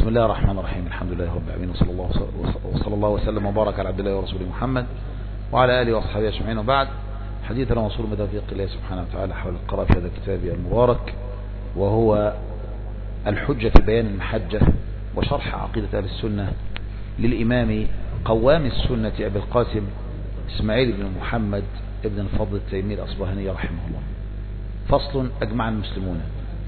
بسم الله الرحمن الرحيم. الحمد لله رب العالمين، وصلى الله وسلم وبارك على عبد الله ورسوله محمد وعلى آله وأصحابه أجمعين. وبعد، حديثنا موصول بتوفيق الله سبحانه وتعالى حول القراءة في هذا الكتاب المبارك، وهو الحجة في بيان المحجة وشرح عقيدة أهل السنة للإمام قوام السنة أبي القاسم إسماعيل بن محمد ابن الفضل التيمي الأصبهاني رحمه الله. فصل: أجمع المسلمون.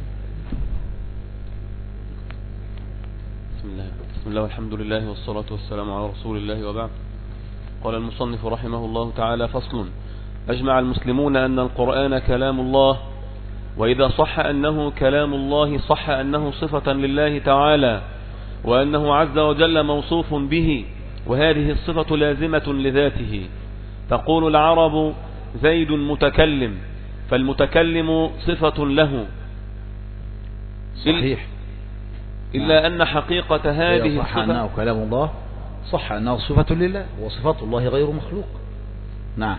بسم الله والحمد لله والصلاة والسلام على رسول الله، وبعد. قال المصنف رحمه الله تعالى: فصل: أجمع المسلمون أن القرآن كلام الله، وإذا صح أنه كلام الله صح أنه صفة لله تعالى، وأنه عز وجل موصوف به، وهذه الصفة لازمة لذاته. تقول العرب: زيد متكلم، فالمتكلم صفة له. صحيح. إلا أن حقيقة هذه صح أنه كلام الله صح أنه صفة لله، وصفات الله غير مخلوق. نعم.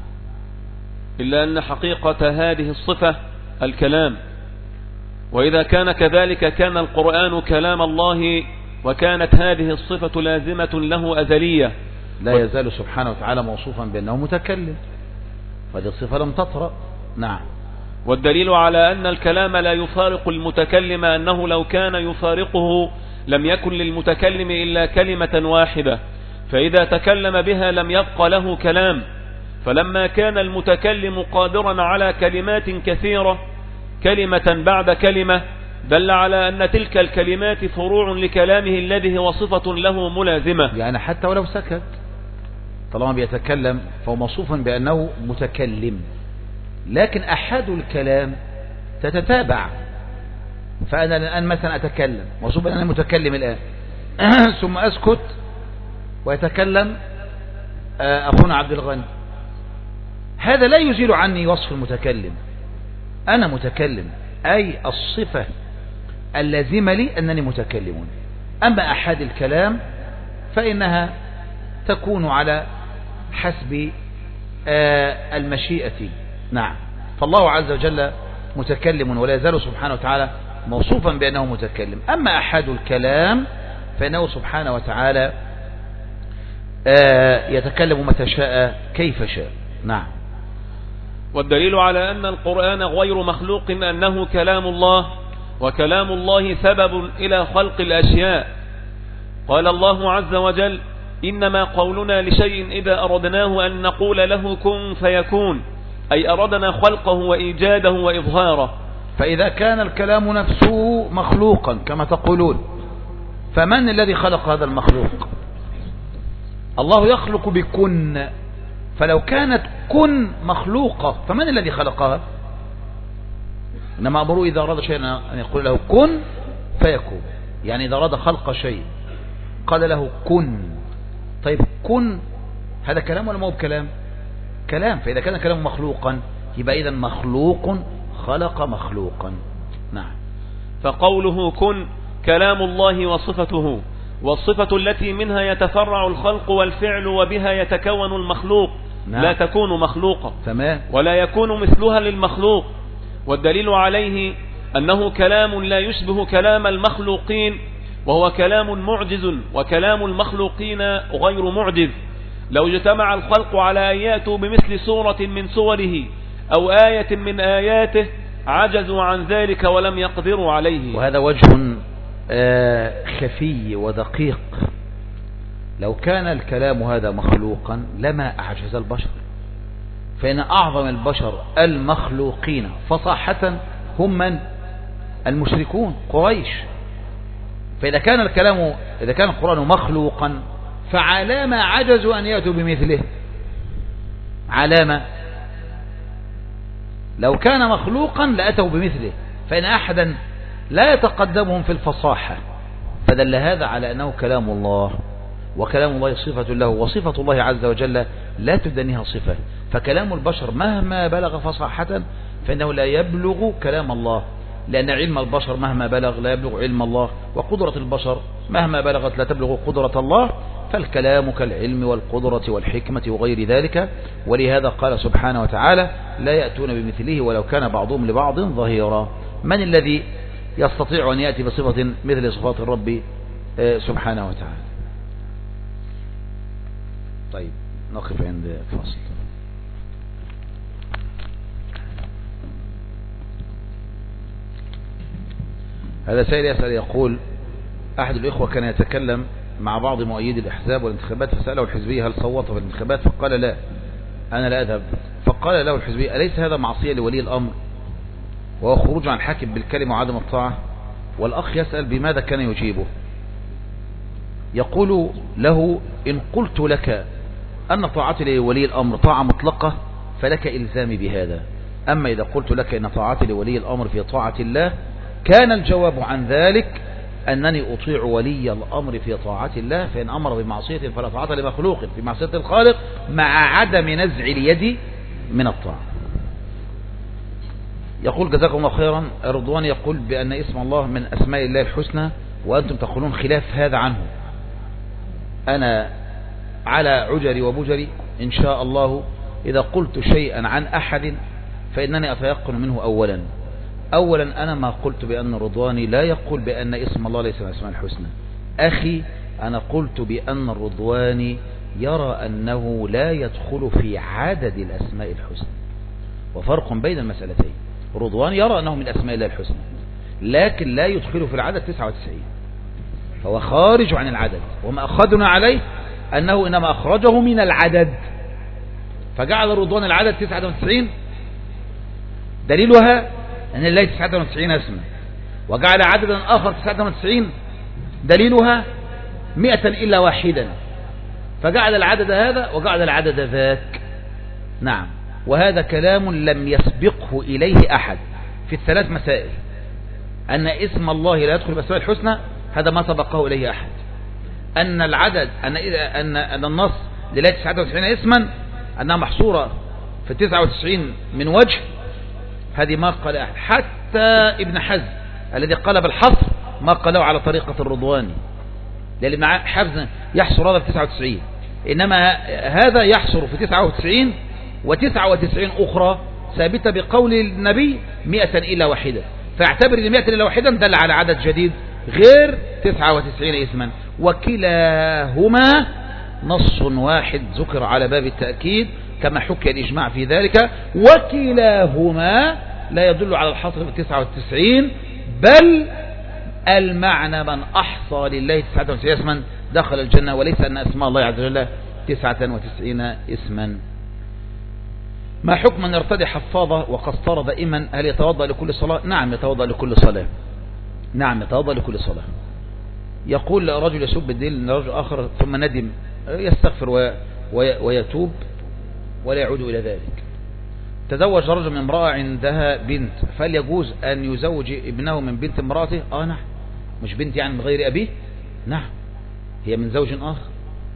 إلا أن حقيقة هذه الصفة الكلام، وإذا كان كذلك كان القرآن كلام الله، وكانت هذه الصفة لازمة له أزلية. لا يزال سبحانه وتعالى موصوفا بأنه متكلم، فهذه الصفة لم تطرأ. نعم. والدليل على أن الكلام لا يفارق المتكلم أنه لو كان يفارقه لم يكن للمتكلم إلا كلمة واحدة، فإذا تكلم بها لم يبق له كلام. فلما كان المتكلم قادرا على كلمات كثيرة كلمة بعد كلمة، دل على أن تلك الكلمات فروع لكلامه الذي هو صفة له ملازمة. يعني حتى ولو سكت، طالما بيتكلم فهو موصوف بأنه متكلم. لكن أحد الكلام تتتابع، فأنا الآن مثلا أتكلم موصوف بأن أنا متكلم الآن ثم أسكت ويتكلم أخونا عبد الغني، هذا لا يزيل عني وصف المتكلم. أنا متكلم، أي الصفة اللازمة لي أنني متكلم. أما أحد الكلام فإنها تكون على حسب المشيئة. نعم. فالله عز وجل متكلم، ولا يزال سبحانه وتعالى موصوفا بأنه متكلم. أما أحد الكلام فإنه سبحانه وتعالى يتكلم متى شاء كيف شاء. نعم. والدليل على أن القرآن غير مخلوق أنه كلام الله، وكلام الله سبب إلى خلق الأشياء. قال الله عز وجل: إنما قولنا لشيء إذا أردناه أن نقول له كن فيكون، أي أردنا خلقه وإيجاده وإظهاره. فإذا كان الكلام نفسه مخلوقا كما تقولون، فمن الذي خلق هذا المخلوق؟ الله يخلق بكن، فلو كانت كن مخلوقة فمن الذي خلقها؟ إنما أمره إذا أراد شيئا أن يقول له كن فيكون. يعني إذا أراد خلق شيء قال له كن. طيب كن هذا كلام ولا ما هو بكلام؟ كلام. فإذا كان كلام مخلوقا يبقى إذا مخلوق خلق مخلوقا. نعم. فقوله كن كلام الله وصفته، والصفة التي منها يتفرع الخلق والفعل وبها يتكون المخلوق. نعم. لا تكون مخلوقة. تمام. ولا يكون مثلها للمخلوق. والدليل عليه أنه كلام لا يشبه كلام المخلوقين، وهو كلام معجز، وكلام المخلوقين غير معجز. لو اجتمع الخلق على أن يأتوا بمثل سورة من سوره أو آية من آياته عجزوا عن ذلك ولم يقدروا عليه. وهذا وجه خفي ودقيق. لو كان الكلام هذا مخلوقا لما أعجز البشر، فإن أعظم البشر المخلوقين فصاحة هم من؟ المشركون قريش. فإذا كان القرآن مخلوقا فعلى ما عجزوا أن يأتوا بمثله؟ علامة لو كان مخلوقا لأتوا بمثله، فإن أحدا لا يتقدمهم في الفصاحة. فدل هذا على أنه كلام الله، وكلام الله صفة له، وصفة الله عز وجل لا تدنيها صفة. فكلام البشر مهما بلغ فصاحة فإنه لا يبلغ كلام الله، لأن علم البشر مهما بلغ لا يبلغ علم الله، وقدرة البشر مهما بلغت لا تبلغ قدرة الله. فالكلام كالعلم والقدرة والحكمة وغير ذلك. ولهذا قال سبحانه وتعالى: لا يأتون بمثله ولو كان بعضهم لبعض ظهيرا. من الذي يستطيع أن يأتي بصفة مثل صفات الرب سبحانه وتعالى. طيب نقف عند فاصل. هذا سائل يسأل يقول: أحد الإخوة كان يتكلم مع بعض مؤيدي الأحزاب والانتخابات، فسأله الحزبي: هل صوت في الانتخابات؟ فقال: لا، أنا لا أذهب. فقال له الحزبي: أليس هذا معصية لولي الأمر وهو خروج عن الحاكم بالكلمة وعدم الطاعة؟ والأخ يسأل بماذا كان يجيبه؟ يقول له: إن قلت لك أن طاعتي لولي الأمر طاعة مطلقة فلك إلزامي بهذا، أما إذا قلت لك أن طاعتي لولي الأمر في طاعة الله كان الجواب عن ذلك أنني أطيع ولي الأمر في طاعة الله، فإن أمر بمعصية فلا طاعة لمخلوق في معصية الخالق مع عدم نزع اليد من الطاعة. يقول: جزاكم الله خيرا. رضوان يقول بأن اسم الله من أسماء الله الحسنى، وأنتم تقولون خلاف هذا عنه. أنا على عجري وبجري إن شاء الله إذا قلت شيئا عن أحد فإنني أتيقن منه. أولا أنا ما قلت بأن الرضواني لا يقول بأن اسم الله ليس من الأسماء الحسنى. أخي، أنا قلت بأن الرضواني يرى أنه لا يدخل في عدد الأسماء الحسنى، وفرق بين المسألتين. رضوان يرى أنه من أسماء الله الحسنى لكن لا يدخل في العدد 99، فهو خارج عن العدد، وما أخذنا عليه أنه إنما أخرجه من العدد، فجعل رضوان العدد 99 دليلها أن لله 99 اسما، وجعل عددا آخر 99 دليلها 100 إلا واحدا، فجعل العدد هذا وجعل العدد ذاك. نعم، وهذا كلام لم يسبقه إليه أحد في الثلاث مسائل. أن اسم الله لا يدخل بأسماء الحسنى هذا ما سبقه إليه أحد. أن العدد أن النص لله 99 اسما أنها محصورة في 99 من وجه، هذه ما قال أحد، حتى ابن حزم الذي قال بالحصر ما قاله على طريقة الرضواني، لأن مع حزم يحصر هذا في 99، إنما هذا يحصر في 99 و99 أخرى ثابتة بقول النبي 100 إلا واحدة، فاعتبر 100 إلا واحدا دل على عدد جديد غير 99 اسما، وكلاهما نص واحد ذكر على باب التأكيد كما حكي الإجماع في ذلك، وكلاهما لا يدل على الحصر في 99، بل المعنى من أحصى لله 99 اسما دخل الجنة، وليس أن أسماء الله عز وجل 99 اسما. ما حكم من يرتدي حفاظة وقسطرة دائما؟ هل يتوضأ لكل صلاة؟ نعم يتوضأ لكل صلاة. نعم يتوضأ لكل صلاة. يقول رجل يسب الدين لرجل آخر ثم ندم، يستغفر ويتوب ولا يعود إلى ذلك. تزوج رجل من امرأة عندها بنت، فهل يجوز أن يزوج ابنه من بنت امرأته؟ نعم. مش بنت يعني من غير أبيه؟ نعم، هي من زوج آخر.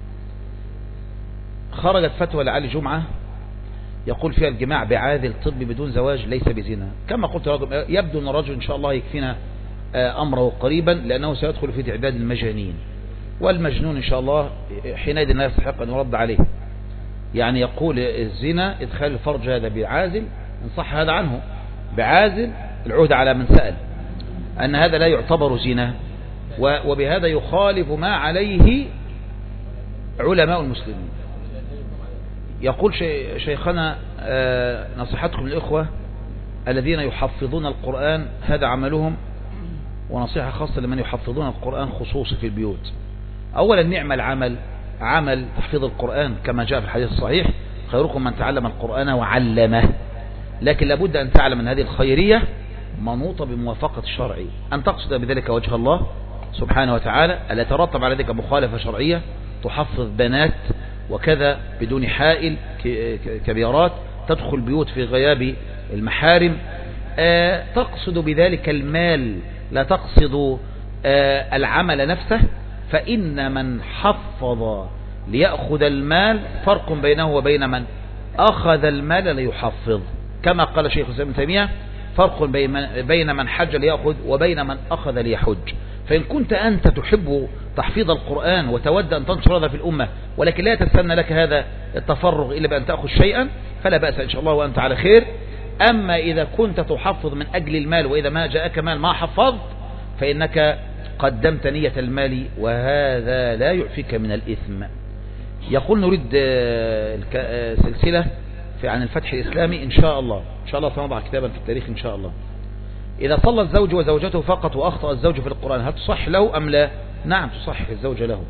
خرجت فتوى لعلي جمعة يقول فيها الجماع بعاذل طبي بدون زواج ليس بزنا. كما قلت رجل يبدو أن الرجل إن شاء الله يكفينا أمره قريبا، لأنه سيدخل في تعداد المجانين، والمجنون إن شاء الله حينئذ لا يستحق أن يرد عليه. يعني يقول الزنا إدخال الفرج هذا بعازل، إن صح هذا عنه بعازل العهد على من سأل أن هذا لا يعتبر زنا، وبهذا يخالف ما عليه علماء المسلمين. يقول شيخنا نصيحتكم للإخوة الذين يحفظون القرآن هذا عملهم، ونصيحة خاصة لمن يحفظون القرآن خصوصا في البيوت. أولا نعم العمل عمل تحفيظ القرآن كما جاء في الحديث الصحيح: خيركم من تعلم القرآن وعلمه. لكن لابد أن تعلم أن هذه الخيرية منوطة بموافقة الشرع، أن تقصد بذلك وجه الله سبحانه وتعالى، ألا يترتب على ذلك مخالفة شرعية تحفظ بنات وكذا بدون حائل كبيرات، تدخل بيوت في غياب المحارم، تقصد بذلك المال لا تقصد العمل نفسه. فإن من حفظ ليأخذ المال فرق بينه وبين من أخذ المال ليحفظ، كما قال شيخ الإسلام ابن تيمية: فرق بين من حج ليأخذ وبين من أخذ ليحج. فإن كنت أنت تحب تحفيظ القرآن وتود أن تنشر هذا في الأمة، ولكن لا تستنى لك هذا التفرغ إلا بأن تأخذ شيئا، فلا بأس إن شاء الله وأنت على خير. أما إذا كنت تحفظ من أجل المال، وإذا ما جاءك مال ما حفظت، فإنك قدمت نية المال وهذا لا يعفيك من الإثم. يقول نريد سلسلة عن الفتح الإسلامي إن شاء الله سنضع كتابا في التاريخ إن شاء الله. إذا صلى الزوج وزوجته فقط وأخطأ الزوج في القرآن هل تصح له أم لا؟ نعم تصح الزوج له.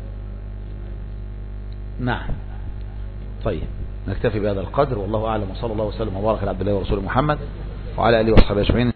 نعم. طيب نكتفي بهذا القدر والله أعلم، وصلى الله وسلم وبارك على عبد الله ورسوله محمد وعلى آله وصحبه أجمعين.